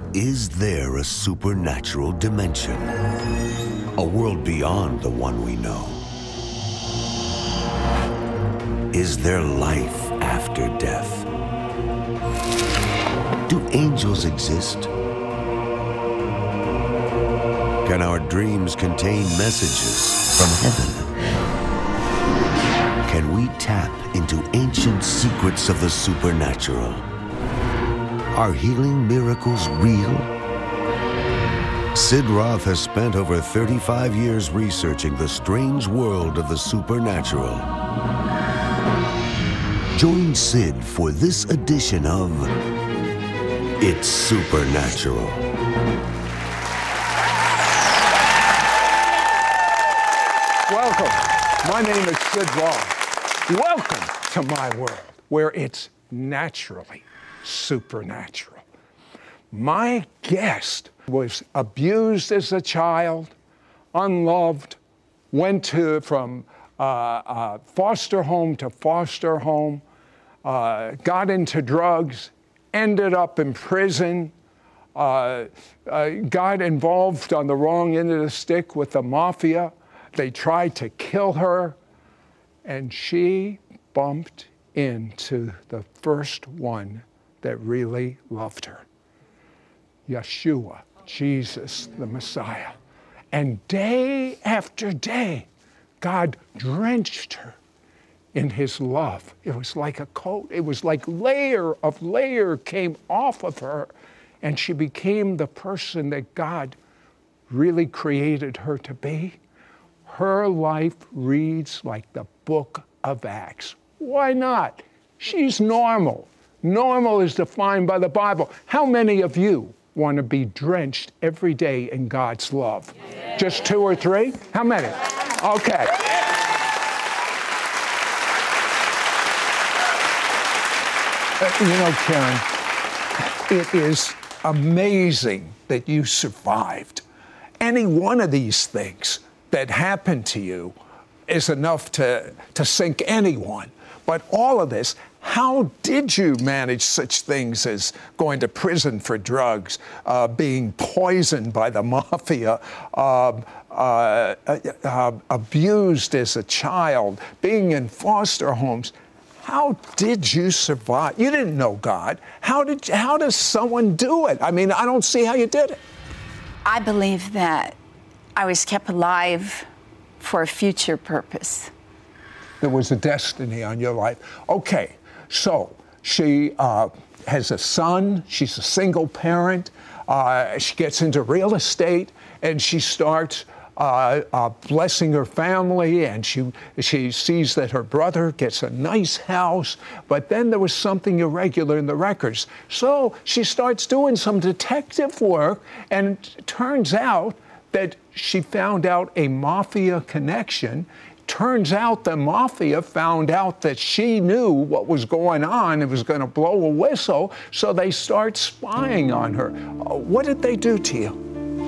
Is there a supernatural dimension? A world beyond the one we know? Is there life after death? Do angels exist? Can our dreams contain messages from heaven? Can we tap into ancient secrets of the supernatural? Are healing miracles real? Sid Roth has spent over 35 years researching the strange world of the supernatural. Join Sid for this edition of It's Supernatural. Welcome. My name is Sid Roth. Welcome to my world where it's naturally supernatural. My guest was abused as a child, unloved, went from foster home to foster home, got into drugs, ended up in prison, got involved on the wrong end of the stick with the mafia. They tried to kill her, and she bumped into the first one that really loved her, Yeshua, Jesus, the Messiah. And day after day, God drenched her in his love. It was like a coat. It was like layer of layer came off of her, and she became the person that God really created her to be. Her life reads like the book of Acts. Why not? She's normal. Normal is defined by the Bible. How many of you want to be drenched every day in God's love? Yeah. Just 2 or 3? How many? Okay. You know, Karen, it is amazing that you survived. Any one of these things that happened to you is enough to sink anyone. But all of this, how did you manage such things as going to prison for drugs, being poisoned by the mafia, abused as a child, being in foster homes? How did you survive? You didn't know God. How does someone do it? I mean, I don't see how you did it. I believe that I was kept alive for a future purpose. There was a destiny on your life. Okay, so she has a son. She's a single parent. She gets into real estate, and she starts blessing her family, and she sees that her brother gets a nice house, but then there was something irregular in the records. So she starts doing some detective work, and it turns out that she found out a mafia connection. Turns out the mafia found out that she knew what was going on and was going to blow a whistle, so they start spying on her. What did they do to you?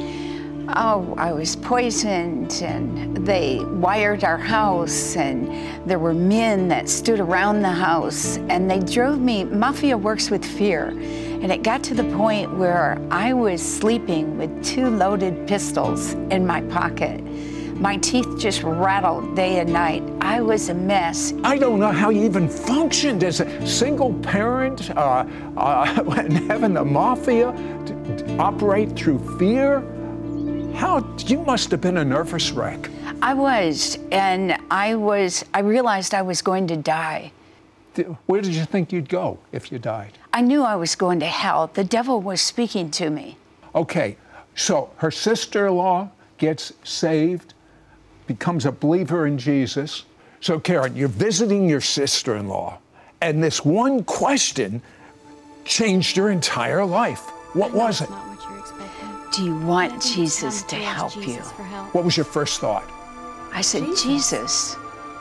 Oh, I was poisoned, and they wired our house, and there were men that stood around the house, and they drove me. Mafia works with fear, and it got to the point where I was sleeping with 2 loaded pistols in my pocket. My teeth just rattled day and night. I was a mess. I don't know how you even functioned as a single parent and having the mafia operate through fear. You must have been a nervous wreck. I was, and I realized I was going to die. Where did you think you'd go if you died? I knew I was going to hell. The devil was speaking to me. Okay, so her sister-in-law gets saved, becomes a believer in Jesus. So Karen, you're visiting your sister-in-law, and this one question changed your entire life. What was it? Do you want Jesus to help you? What was your first thought? I said, Jesus.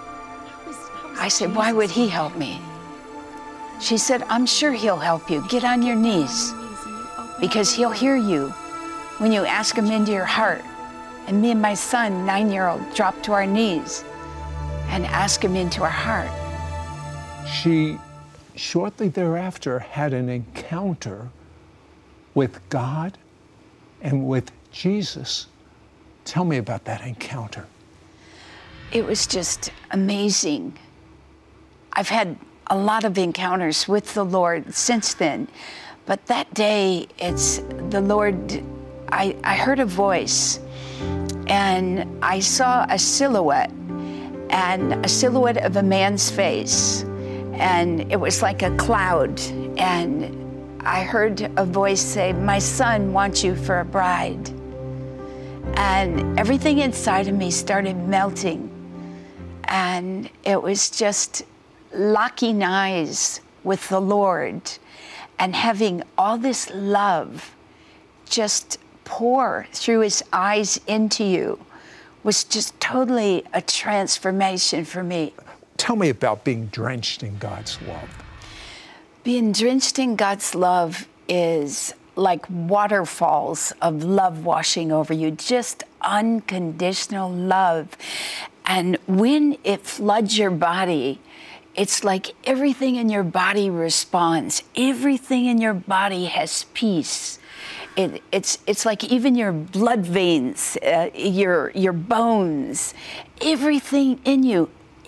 I said, why would he help me? She said, I'm sure he'll help you. Get on your knees, because he'll hear you when you ask him into your heart. And me and my son, 9-year-old, dropped to our knees and asked him into our heart. She shortly thereafter had an encounter with God and with Jesus. Tell me about that encounter. It was just amazing. I've had a lot of encounters with the Lord since then, but that day, it's the Lord, I heard a voice, and I saw a silhouette of a man's face, and it was like a cloud, and I heard a voice say, "My son wants you for a bride." And everything inside of me started melting, and it was just locking eyes with the Lord and having all this love just pour through his eyes into you was just totally a transformation for me. Tell me about being drenched in God's love. Being drenched in God's love is like waterfalls of love washing over you, just unconditional love. And when it floods your body, it's like everything in your body responds. Everything in your body has peace. It's like even your blood veins, your bones, everything in you,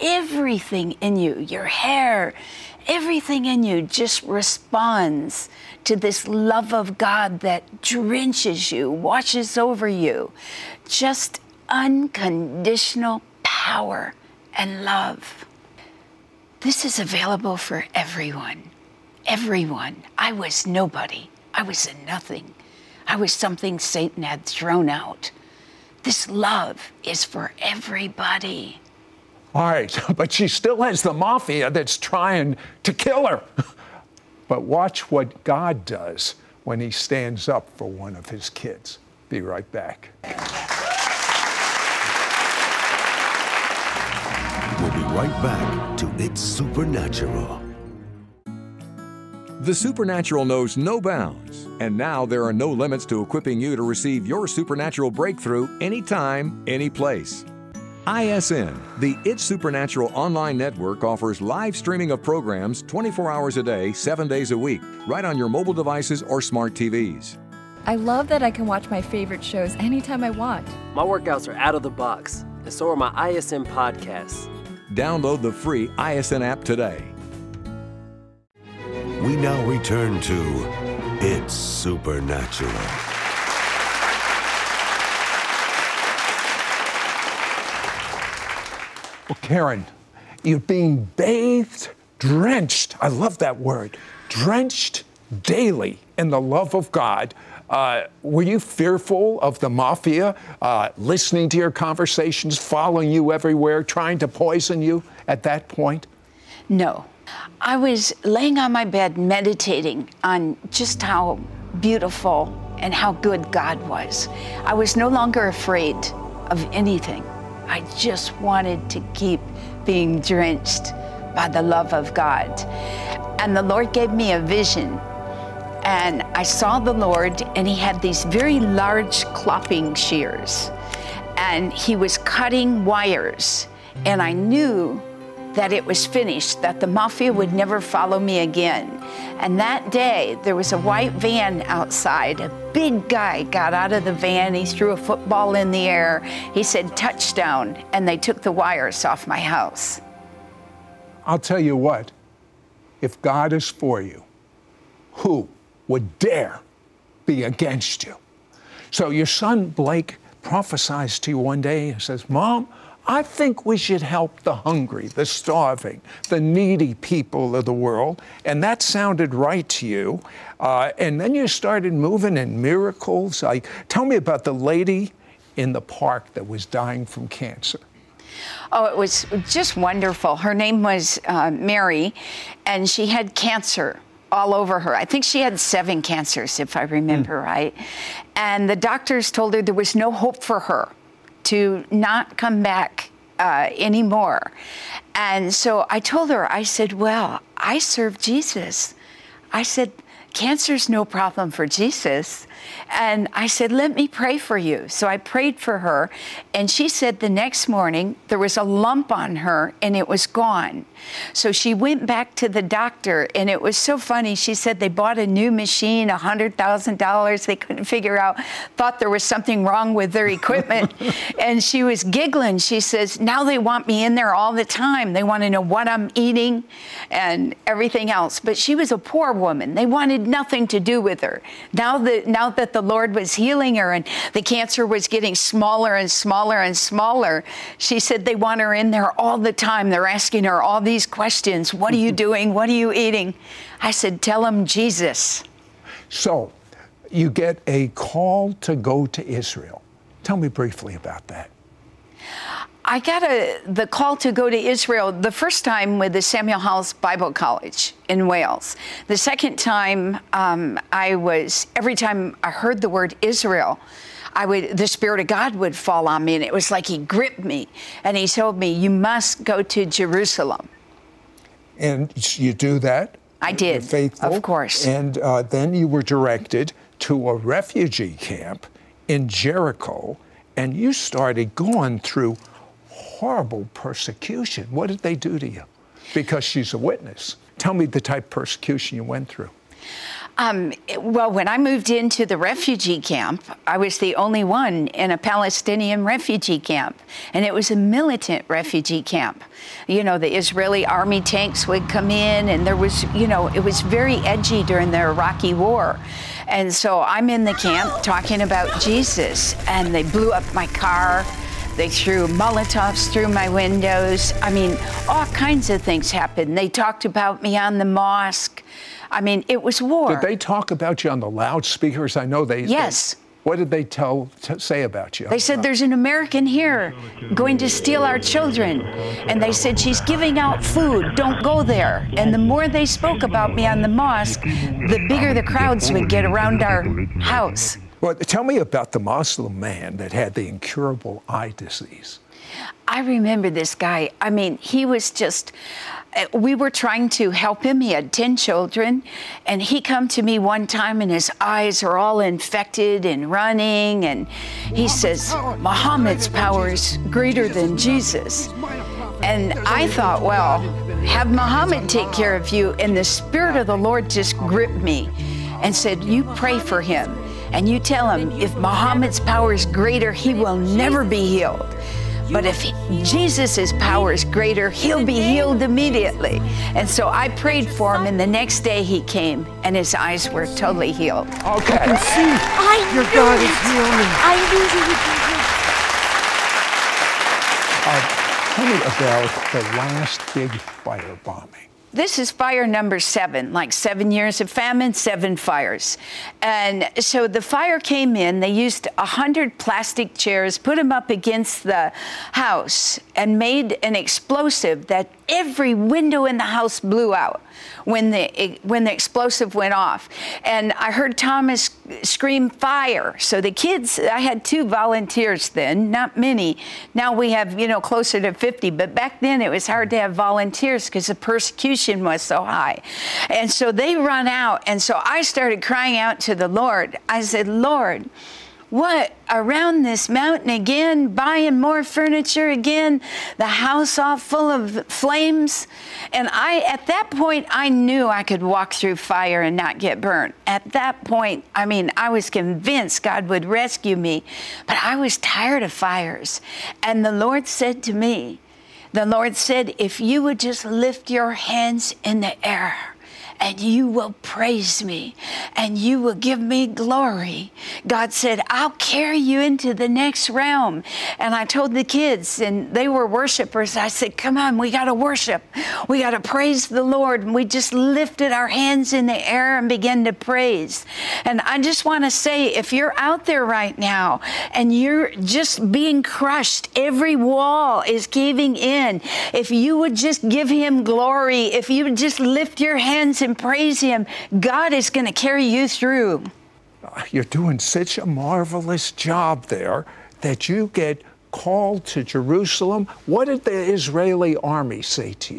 your hair, everything in you just responds to this love of God that drenches you, washes over you. Just unconditional power and love. This is available for everyone. Everyone. I was nobody. I was a nothing. I was something Satan had thrown out. This love is for everybody. All right, but she still has the mafia that's trying to kill her. But watch what God does when he stands up for one of his kids. Be right back. We'll be right back to It's Supernatural. The supernatural knows no bounds, and now there are no limits to equipping you to receive your supernatural breakthrough anytime, any place. ISN, the It's Supernatural online network, offers live streaming of programs 24 hours a day, 7 days a week, right on your mobile devices or smart TVs. I love that I can watch my favorite shows anytime I want. My workouts are out of the box, and so are my ISN podcasts. Download the free ISN app today. We now return to It's Supernatural. Well, Karen, you're being bathed, drenched, I love that word, drenched daily in the love of God. Were you fearful of the mafia listening to your conversations, following you everywhere, trying to poison you at that point? No. I was laying on my bed meditating on just how beautiful and how good God was. I was no longer afraid of anything. I just wanted to keep being drenched by the love of God. And the Lord gave me a vision. And I saw the Lord, and he had these very large clopping shears. And he was cutting wires. And I knew that it was finished, that the mafia would never follow me again. And that day, there was a white van outside. A big guy got out of the van. He threw a football in the air. He said, "Touchdown," and they took the wires off my house. I'll tell you what, if God is for you, who would dare be against you? So your son Blake prophesies to you one day and says, "Mom, I think we should help the hungry, the starving, the needy people of the world." And that sounded right to you. And then you started moving in miracles. Tell me about the lady in the park that was dying from cancer. Oh, it was just wonderful. Her name was Mary, and she had cancer all over her. I think she had 7 cancers, if I remember right. And the doctors told her there was no hope for her to not come back anymore. And so I told her, I said, "Well, I serve Jesus." I said, cancer's no problem for Jesus. And I said, let me pray for you. So I prayed for her, and she said the next morning there was a lump on her and it was gone. So she went back to the doctor, and it was so funny. She said they bought a new machine, $100,000. They couldn't figure out, thought there was something wrong with their equipment. And she was giggling. She says, now they want me in there all the time. They want to know what I'm eating and everything else. But she was a poor woman. They wanted nothing to do with her. Now that the Lord was healing her and the cancer was getting smaller and smaller and smaller, she said they want her in there all the time. They're asking her all these questions. What are you doing? What are you eating? I said, tell them Jesus. So you get a call to go to Israel. Tell me briefly about that. I got the call to go to Israel the first time with the Samuel Hall's Bible College in Wales. The second time, every time I heard the word Israel, the Spirit of God would fall on me, and it was like He gripped me, and He told me, you must go to Jerusalem. And you do that? I did, faithful, of course. And then you were directed to a refugee camp in Jericho, and you started going through horrible persecution. What did they do to you? Because she's a witness. Tell me the type of persecution you went through. Well, when I moved into the refugee camp, I was the only one in a Palestinian refugee camp, and it was a militant refugee camp. You know, the Israeli army tanks would come in, and there was, it was very edgy during the Iraqi war. And so I'm in the camp talking about Jesus, and they blew up my car. They threw Molotovs through my windows. I mean, all kinds of things happened. They talked about me on the mosque. I mean, it was war. Did they talk about you on the loudspeakers? I know they... Yes. What did they say about you? They said, there's an American here going to steal our children. And they said, she's giving out food. Don't go there. And the more they spoke about me on the mosque, the bigger the crowds would get around our house. Well, tell me about the Muslim man that had the incurable eye disease. I remember this guy. I mean, he was just... We were trying to help him. He had 10 children, and he come to me one time, and his eyes are all infected and running, and he says, Muhammad's power is greater than Jesus. And I thought, well, have Muhammad take care of you. And the Spirit of the Lord just gripped me and said, you pray for him, and you tell him if Muhammad's power is greater, he will never be healed. But if Jesus' power is greater, he'll be healed immediately. And so I prayed for him, and the next day he came, and his eyes were totally healed. Okay. I can see your God is healing. I knew you would do this. Tell me about the last big fire bombing. This is fire number 7, like 7 years of famine, 7 fires. And so the fire came in, they used 100 plastic chairs, put them up against the house, and made an explosive that every window in the house blew out when the explosive went off. And I heard Thomas scream, fire. So the kids, I had 2 volunteers then, not many. Now we have, closer to 50. But back then it was hard to have volunteers because the persecution was so high. And so they run out. And so I started crying out to the Lord. I said, Lord, what, around this mountain again, buying more furniture again, the house all full of flames? And at that point, I knew I could walk through fire and not get burnt. At that point, I was convinced God would rescue me, but I was tired of fires. And the Lord said to me, if you would just lift your hands in the air, and you will praise me, and you will give me glory. God said, I'll carry you into the next realm. And I told the kids, and they were worshipers, I said, come on, we got to worship. We got to praise the Lord. And we just lifted our hands in the air and began to praise. And I just want to say, if you're out there right now, and you're just being crushed, every wall is caving in, if you would just give him glory, if you would just lift your hands and praise him, God is going to carry you through. You're doing such a marvelous job there that you get called to Jerusalem. What did the Israeli army say to you?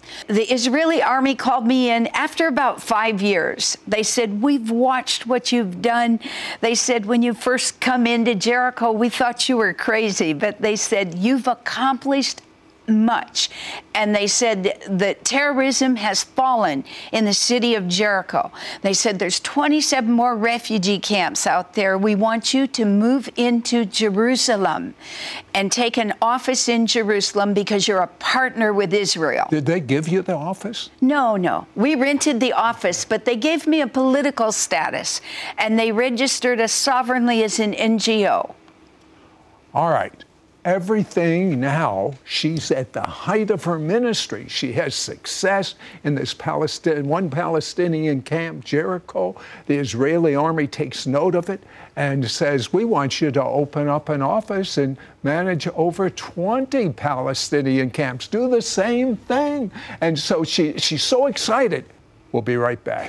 The Israeli army called me in after about 5 years. They said, we've watched what you've done. They said, when you first come into Jericho, we thought you were crazy. But they said, you've accomplished much. And they said that terrorism has fallen in the city of Jericho. They said there's 27 more refugee camps out there. We want you to move into Jerusalem and take an office in Jerusalem because you're a partner with Israel. Did they give you the office? No. We rented the office, but they gave me a political status, and they registered us sovereignly as an NGO. All right. Everything now, she's at the height of her ministry. She has success in this one Palestinian camp, Jericho. The Israeli army takes note of it and says, we want you to open up an office and manage over 20 Palestinian camps. Do the same thing. And so she's so excited. We'll be right back.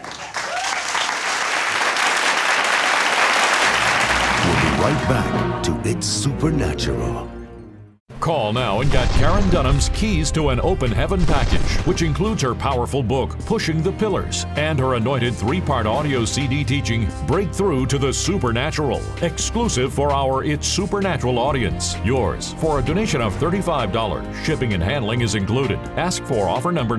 We'll be right back to It's Supernatural. Call now and get Karen Dunham's Keys to an Open Heaven package, which includes her powerful book, Pushing the Pillars, and her anointed 3-part audio CD teaching, Breakthrough to the Supernatural, exclusive for our It's Supernatural audience. Yours for a donation of $35. Shipping and handling is included. Ask for offer number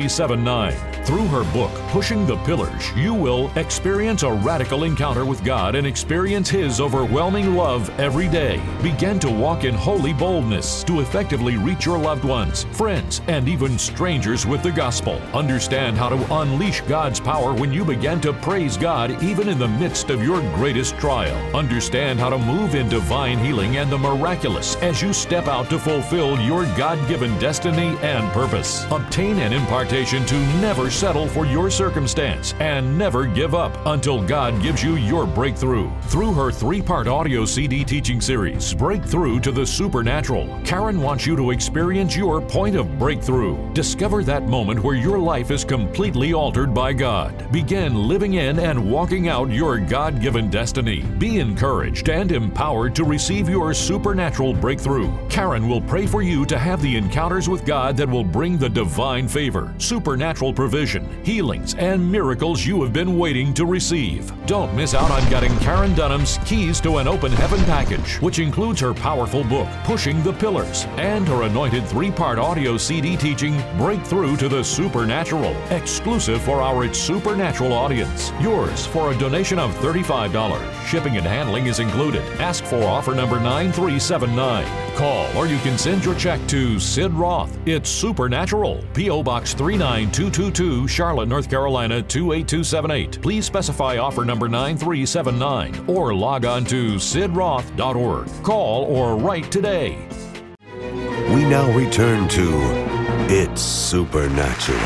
9379. Through her book, Pushing the Pillars, you will experience a radical encounter with God and experience His overwhelming love every day. Begin to walk in holy boldness to effectively reach your loved ones, friends, and even strangers with the gospel. Understand how to unleash God's power when you begin to praise God even in the midst of your greatest trial. Understand how to move in divine healing and the miraculous as you step out to fulfill your God-given destiny and purpose. Obtain an impartation to never settle for your circumstance and never give up until God gives you your breakthrough. Through her 3-part audio CD teaching series, Breakthrough to the Supernatural, Karen wants you to experience your point of breakthrough. Discover that moment where your life is completely altered by God. Begin living in and walking out your God-given destiny. Be encouraged and empowered to receive your supernatural breakthrough. Karen will pray for you to have the encounters with God that will bring the divine favor, supernatural provision, healings, and miracles you have been waiting to receive. Don't miss out on getting Karen Dunham's Keys to an Open Heaven package, which includes her powerful book, Pushing the Pillars, and her anointed 3-part audio CD teaching, Breakthrough to the Supernatural, exclusive for our It's Supernatural audience. Yours for a donation of $35. Shipping and handling is included. Ask for offer number 9379. Call or you can send your check to Sid Roth. It's Supernatural, P.O. Box 39222, Charlotte, North Carolina 28278. Please specify offer number 9379 or log on to sidroth.org. Call or write today. We now return to It's Supernatural.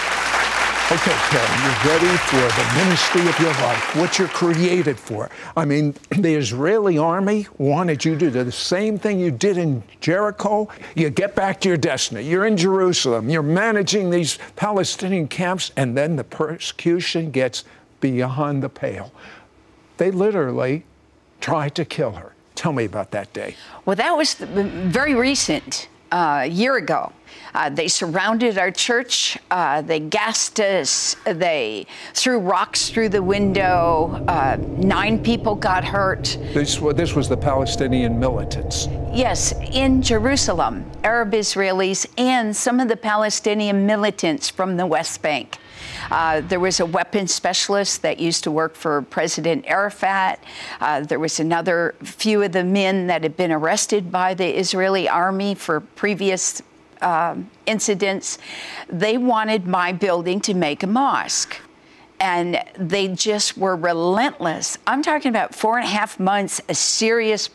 Okay, Karen, you're ready for the ministry of your life, what you're created for. I mean, the Israeli army wanted you to do the same thing you did in Jericho. You get back to your destiny. You're in Jerusalem. You're managing these Palestinian camps, and then the persecution gets beyond the pale. They literally tried to kill her. Tell me about that day. Well, that was very recent, a year ago. They surrounded our church. They gassed us. They threw rocks through the window. 9 people got hurt. This was the Palestinian militants. Yes, in Jerusalem, Arab Israelis and some of the Palestinian militants from the West Bank. There was a weapons specialist that used to work for President Arafat. There was another few of the men that had been arrested by the Israeli army for previous incidents. They wanted my building to make a mosque. And they just were relentless. I'm talking about 4.5 months, a serious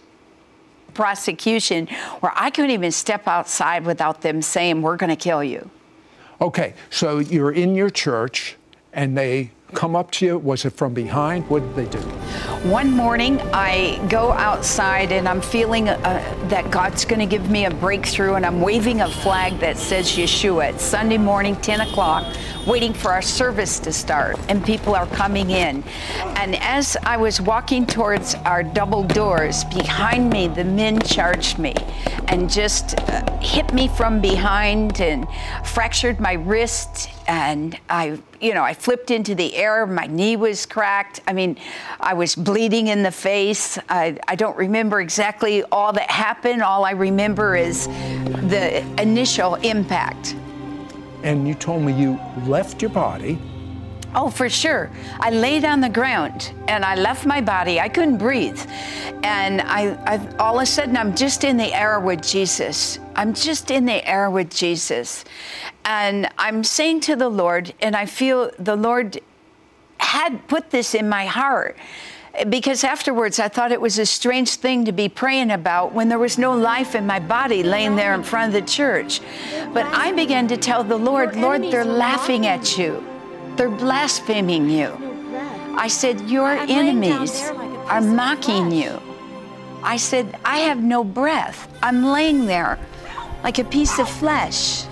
prosecution where I couldn't even step outside without them saying, we're going to kill you. Okay, so you're in your church and they come up to you. Was it from behind? What did they do? One morning, I go outside and I'm feeling that God's going to give me a breakthrough, and I'm waving a flag that says Yeshua. It's Sunday morning, 10 o'clock. waiting for our service to start, and people are coming in. And as I was walking towards our double doors, behind me, the men charged me and just hit me from behind and fractured my wrist. And I flipped into the air. My knee was cracked. I mean, I was bleeding in the face. I don't remember exactly all that happened. All I remember is the initial impact. And you told me you left your body. Oh, for sure. I laid on the ground and I left my body. I couldn't breathe. And I all of a sudden, I'm just in the air with Jesus. I'm just in the air with Jesus. And I'm saying to the Lord, and I feel the Lord had put this in my heart, because afterwards I thought it was a strange thing to be praying about when there was no life in my body laying there in front of the church. But I began to tell the Lord, Lord, they're laughing at you. They're blaspheming you. I said, your enemies are mocking you. I said, I have no breath. I'm laying there like a piece of flesh.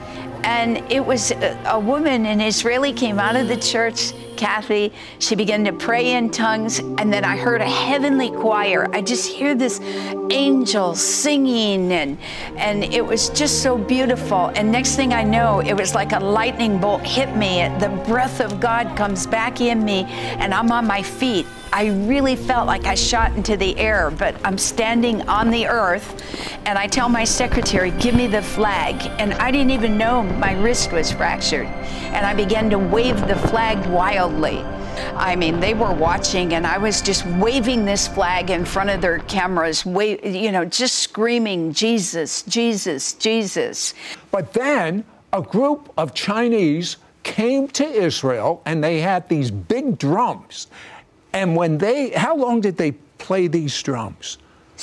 And it was a woman, an Israeli, came out of the church, Kathy. She began to pray in tongues, and then I heard a heavenly choir. I just hear this angel singing, and it was just so beautiful. And next thing I know, it was like a lightning bolt hit me. The breath of God comes back in me, and I'm on my feet. I really felt like I shot into the air, but I'm standing on the earth, and I tell my secretary, give me the flag. And I didn't even know my wrist was fractured. And I began to wave the flag wildly. I mean, they were watching, and I was just waving this flag in front of their cameras, just screaming, Jesus, Jesus, Jesus. But then a group of Chinese came to Israel, and they had these big drums. And how long did they play these drums?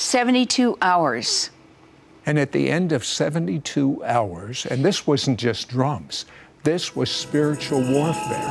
72 hours. And at the end of 72 hours, and this wasn't just drums, this was spiritual warfare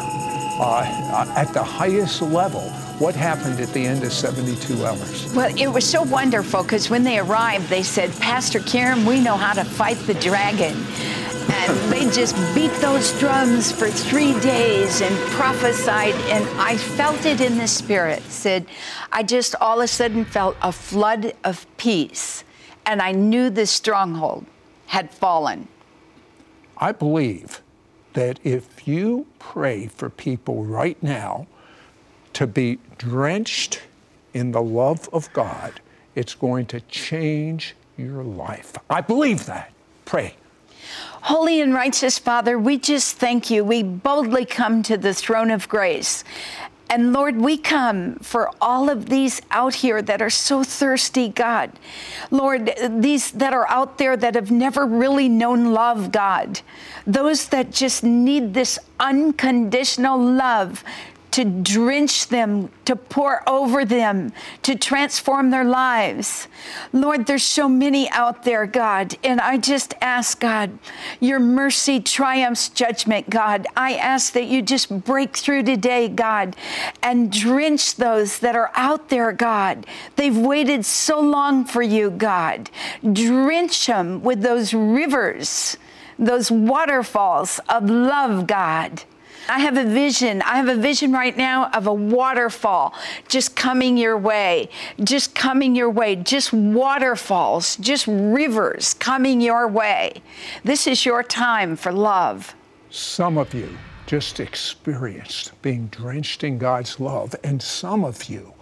at the highest level. What happened at the end of 72 hours? Well, it was so wonderful, because when they arrived, they said, Pastor Karen, we know how to fight the dragon. And they just beat those drums for 3 days and prophesied, and I felt it in the spirit. Sid, I just all of a sudden felt a flood of peace, and I knew the stronghold had fallen. I believe that if you pray for people right now to be drenched in the love of God, it's going to change your life. I believe that. Pray. Holy and righteous Father, we just thank you. We boldly come to the throne of grace. And Lord, we come for all of these out here that are so thirsty, God. Lord, these that are out there that have never really known love, God. Those that just need this unconditional love to drench them, to pour over them, to transform their lives. Lord, there's so many out there, God, and I just ask, God, your mercy triumphs judgment, God. I ask that you just break through today, God, and drench those that are out there, God. They've waited so long for you, God. Drench them with those rivers, those waterfalls of love, God. I have a vision. I have a vision right now of a waterfall just coming your way, just coming your way, just waterfalls, just rivers coming your way. This is your time for love. Some of you just experienced being drenched in God's love, and some of you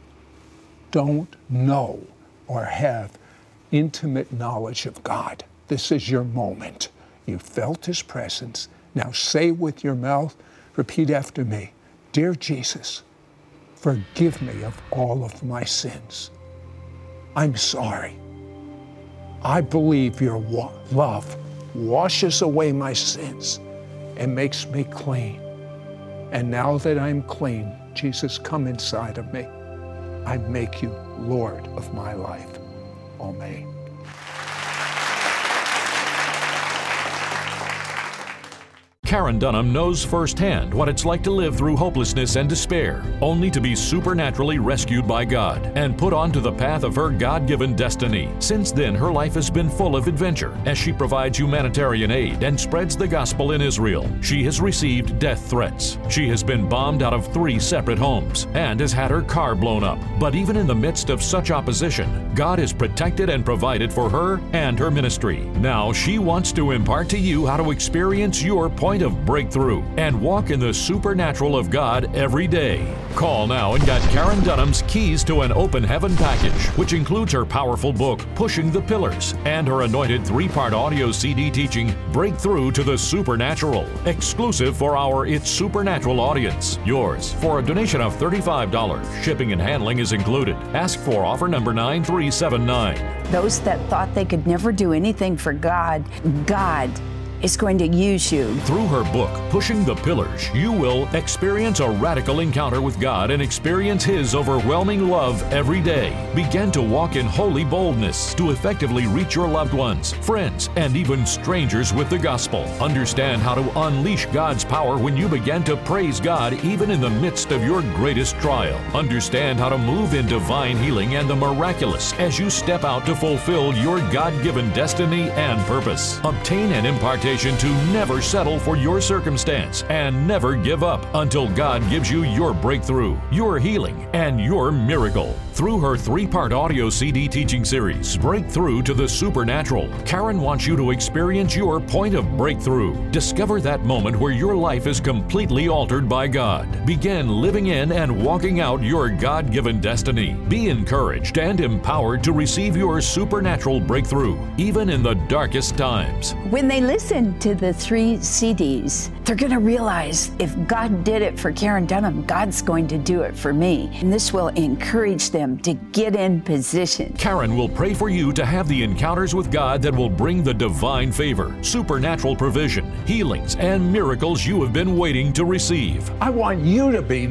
don't know or have intimate knowledge of God. This is your moment. You felt his presence. Now say with your mouth, repeat after me, Dear Jesus, forgive me of all of my sins. I'm sorry. I believe your love washes away my sins and makes me clean. And now that I'm clean, Jesus, come inside of me. I make you Lord of my life. Amen. Karen Dunham knows firsthand what it's like to live through hopelessness and despair, only to be supernaturally rescued by God and put onto the path of her God-given destiny. Since then, her life has been full of adventure as she provides humanitarian aid and spreads the gospel in Israel. She has received death threats. She has been bombed out of 3 separate homes and has had her car blown up. But even in the midst of such opposition, God has protected and provided for her and her ministry. Now she wants to impart to you how to experience your point of breakthrough and walk in the supernatural of God every day. Call now and get Karen Dunham's Keys to an Open Heaven package, which includes her powerful book, Pushing the Pillars, and her anointed 3-part audio CD teaching, Breakthrough to the Supernatural, exclusive for our It's Supernatural audience. Yours for a donation of $35. Shipping and handling is included. Ask for offer number 9379. Those that thought they could never do anything for God, God is going to use you. Through her book, Pushing the Pillars, you will experience a radical encounter with God and experience His overwhelming love every day. Begin to walk in holy boldness to effectively reach your loved ones, friends, and even strangers with the gospel. Understand how to unleash God's power when you begin to praise God even in the midst of your greatest trial. Understand how to move in divine healing and the miraculous as you step out to fulfill your God-given destiny and purpose. Obtain an impartation to never settle for your circumstance and never give up until God gives you your breakthrough, your healing, and your miracle. Through her 3-part audio CD teaching series, Breakthrough to the Supernatural, Karen wants you to experience your point of breakthrough. Discover that moment where your life is completely altered by God. Begin living in and walking out your God-given destiny. Be encouraged and empowered to receive your supernatural breakthrough, even in the darkest times. When they listen to the 3 CDs, they're going to realize if God did it for Karen Dunham, God's going to do it for me. And this will encourage them to get in position. Karen will pray for you to have the encounters with God that will bring the divine favor, supernatural provision, healings, and miracles you have been waiting to receive. I want you to be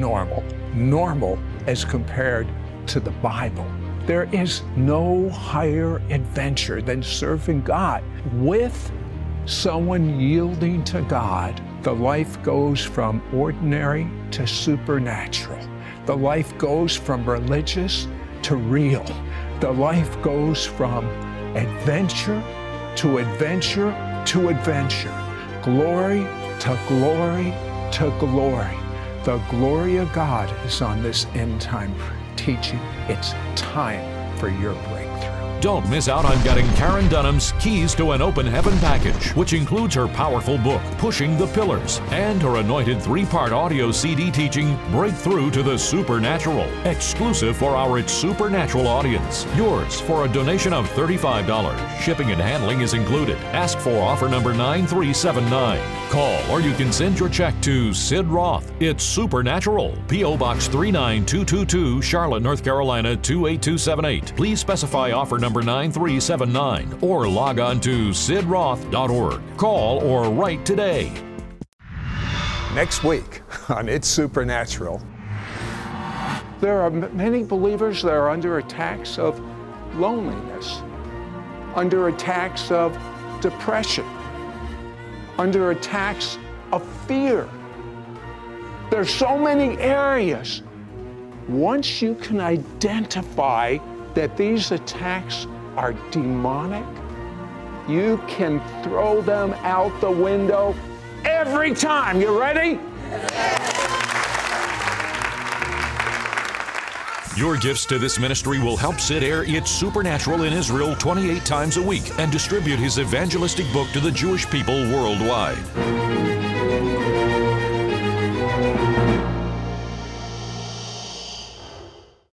normal as compared to the Bible. There is no higher adventure than serving God. With someone yielding to God, the life goes from ordinary to supernatural. The life goes from religious to real. The life goes from adventure to adventure to adventure. Glory to glory to glory. The glory of God is on this end time teaching. It's time for your breakthrough. Don't miss out on getting Karen Dunham's Keys to an Open Heaven package, which includes her powerful book, Pushing the Pillars, and her anointed 3-part audio CD teaching, Breakthrough to the Supernatural, exclusive for our It's Supernatural audience. Yours for a donation of $35. Shipping and handling is included. Ask for offer number 9379. Call or you can send your check to Sid Roth. It's Supernatural, P.O. Box 39222, Charlotte, North Carolina 28278. Please specify offer number 9379 or log on to sidroth.org. Call or write today. Next week on It's Supernatural, there are many believers that are under attacks of loneliness, under attacks of depression, under attacks of fear. There's so many areas. Once you can identify that these attacks are demonic, you can throw them out the window every time. You ready? Your gifts to this ministry will help Sid air It's Supernatural in Israel 28 times a week and distribute his evangelistic book to the Jewish people worldwide.